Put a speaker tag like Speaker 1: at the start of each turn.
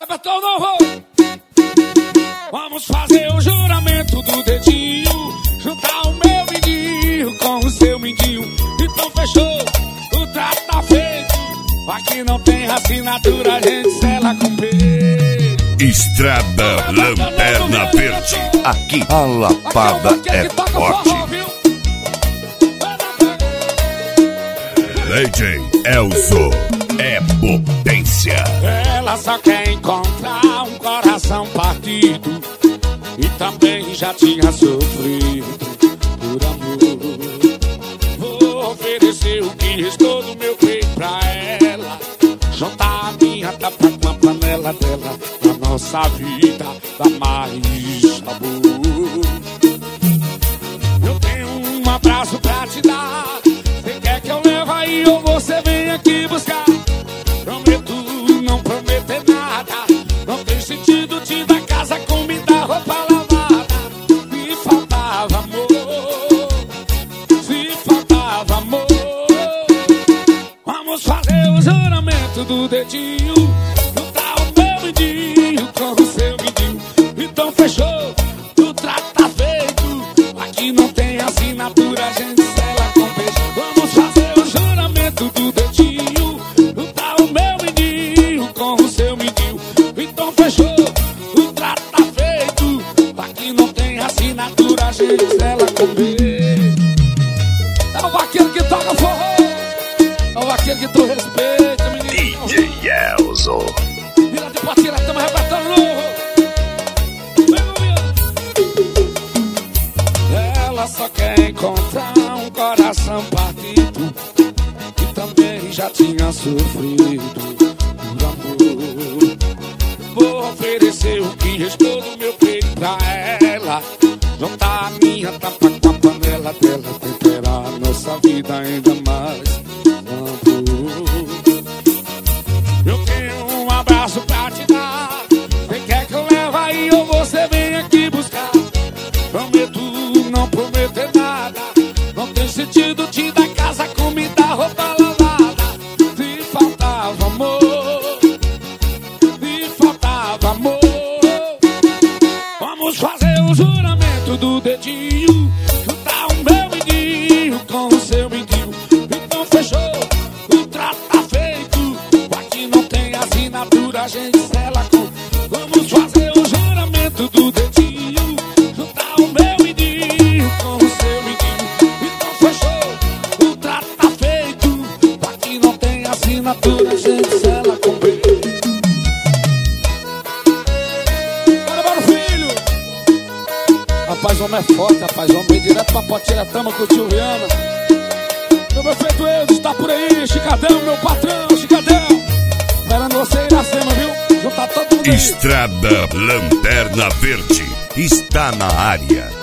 Speaker 1: Vamos fazer o juramento do dedinho, juntar o meu mindinho com o seu mindinho. Então fechou, o trato tá feito. Aqui não tem assinatura, a gente sela com P.
Speaker 2: Estrada Lanterna Verde. Aqui a lapada é forte. DJ Elzo é potência.
Speaker 1: Ela só quer encontrar um coração partido e também já tinha sofrido por amor. Vou oferecer o que restou do meu peito pra ela, juntar a minha tapa com a panela dela, pra nossa vida dar mais sabor. Eu tenho um abraço pra te dar. Você quer que eu leve aí ou você vem aqui buscar? Prometo não prometer nada. Não tem sentido te dar casa, comida, roupa lavada. Se faltava amor, se faltava amor. Vamos fazer o juramento do dedinho, juntar o meu mindinho com o seu mindinho. Então fechou, o trato tá feito. Aqui não tem assinatura, a gente sela com beijo. Vamos fazer o juramento do dedinho, juntar o meu mindinho com o seu mindinho. Então fechou, o trato tá feito. Aqui não tem assinatura, a gente sela com beijo. É o vaqueiro que toca forró, é o vaqueiro que tu respeita, menino.
Speaker 2: DJ Elzo.
Speaker 1: Vira de partida, estamos arrebatando novo. Ela só quer encontrar um coração partido e também já tinha sofrido por amor. Vou oferecer o que restou do meu peito pra ela, juntar a minha tapa com a panela dela, temperar a nossa vida ainda mais amor. Eu tenho um abraço pra te dar. Você quer que eu leve aí ou você vem aqui buscar? Prometo não prometer nada. Não tem sentido te dar casa, comida, roupa lavada. Se faltava amor, se faltava amor. Vamos fazer o juramento do dedinho, juntar o meu mindinho com o seu mindinho. Então fechou, o trato tá feito. Aqui não tem assinatura, a gente sela com. Vamos fazer o juramento do dedinho, juntar o meu mindinho com o seu mindinho. Então fechou, o trato tá feito. Aqui não tem assinatura, a gente sela com B. Bora, filho! Rapaz, homem é forte, rapaz. Homem vem direto pra Potiretama com o tio Viana. Meu prefeito Eudes está por aí, Chicadão, meu patrão, Chicadão. Esperando você ir na cena, viu? Juntar todo mundo aí.
Speaker 2: Estrada Lanterna Verde está na área.